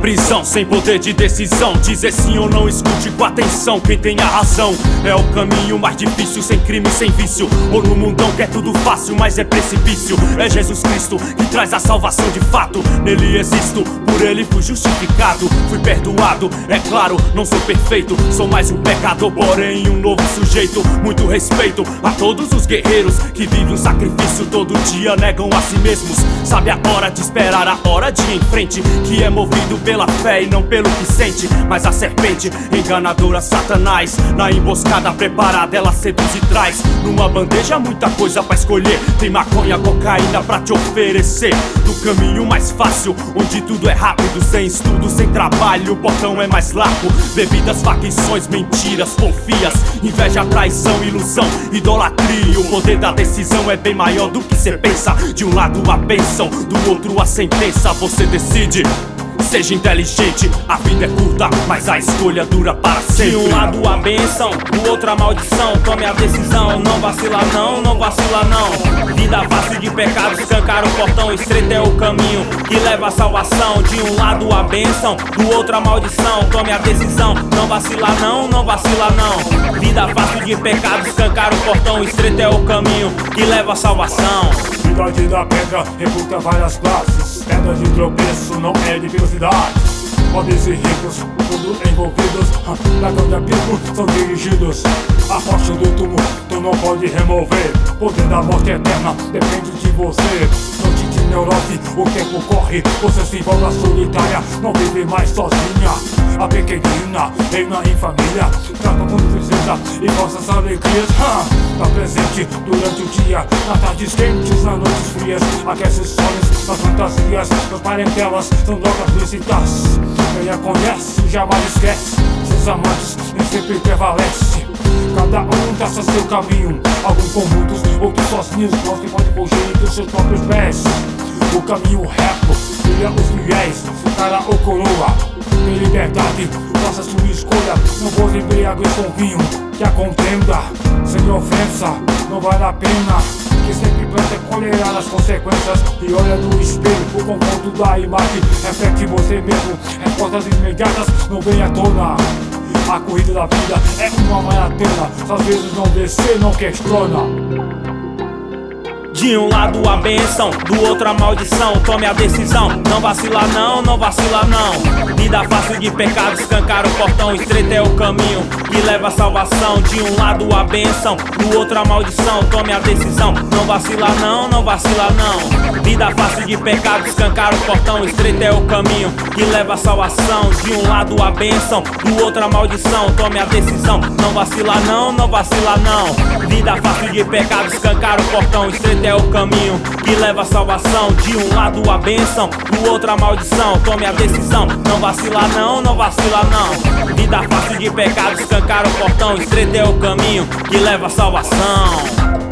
prisão, sem poder de decisão. Dizer sim ou não, escute com atenção. Quem tem a razão é o caminho mais difícil, sem crime, sem vício. Ou no mundão que é tudo fácil, mas é precipício. É Jesus Cristo que traz a salvação de fato. Nele existo, por ele fui justificado. Fui perdoado, é claro, não sou perfeito. Sou mais um pecador, porém um novo sujeito. Muito respeito a todos os guerreiros que vivem um sacrifício todo dia, negam a si mesmos. Sabe a hora de esperar, a hora de ir em frente, que é movido pela fé e não pelo que sente. Mas a serpente enganadora, Satanás, na emboscada preparada ela seduz e traz numa bandeja muita coisa pra escolher. Tem maconha, cocaína pra te oferecer. Do caminho mais fácil, onde tudo é rápido, sem estudo, sem trabalho, o portão é mais largo. Bebidas, facções, mentiras, porfias, inveja, traição, ilusão, idolatria. O poder da decisão é bem maior do que cê pensa. De um lado a bênção, do outro a sentença. Você decide, seja inteligente, a vida é curta, mas a escolha dura para sempre. De um lado a bênção, do outro a maldição. Tome a decisão, não vacila não, não vacila não. Vida fácil de pecado, escancar o portão. Estreito é o caminho que leva à salvação. De um lado a bênção, do outro a maldição. Tome a decisão, não vacila não, não vacila não. Vida fácil de pecado, escancar o portão. Estreito é o caminho que leva à salvação. Idade da pedra reputa várias classes. Pedra de tropeço não é de velocidade. Pobres e ricos, tudo envolvidos. Dragão de apego são dirigidos. A força do túmulo tu não pode remover. Poder da morte eterna depende de você. Noite de neurose, o tempo corre. Você se envolve solitária, não vive mais sozinha. A pequenina reina em família, trata com princesa e falsas alegrias. Tá presente durante o dia, nas tardes quentes, nas noites frias. Aquece sonhos, nas fantasias, nas parentelas são drogas lícitas. Quem a conhece jamais esquece, seus amantes nem sempre prevalece. Cada um traça seu caminho, alguns com muitos, outros sozinhos. Nós que podem fugir dos seus próprios pés. O caminho reto, brilha os fiéis, cara ou coroa. Tem liberdade, faça sua escolha. Não vou embriagar com vinho, que a contenda sem ofensa não vale a pena. Que sempre planta colherá as consequências. E olha no espelho, o confronto da imagem reflete você mesmo. Respostas imediatas não vem à tona. A corrida da vida é uma maratona. Às vezes não descer, não questiona. De um lado a bênção, do outro a maldição. Tome a decisão, não vacila não, não vacila não. Vida fácil de pecado, escancar o portão. Estreito é o caminho que leva à salvação. De um lado a bênção, do outro a maldição. Tome a decisão, não vacila não, não vacila não. Vida fácil de pecado, escancar o portão. Estreito é o caminho que leva à salvação. De um lado a bênção, do outro a maldição. Tome a decisão, não vacila não, não vacila não. Vida fácil de pecado, escancar o portão. Estreito é o caminho que leva à salvação. De um lado a bênção, do outro a maldição. Tome a decisão, não vacila não, não vacila não. Vida fácil de pecado, escancar o portão. Estreito é o caminho que leva à salvação.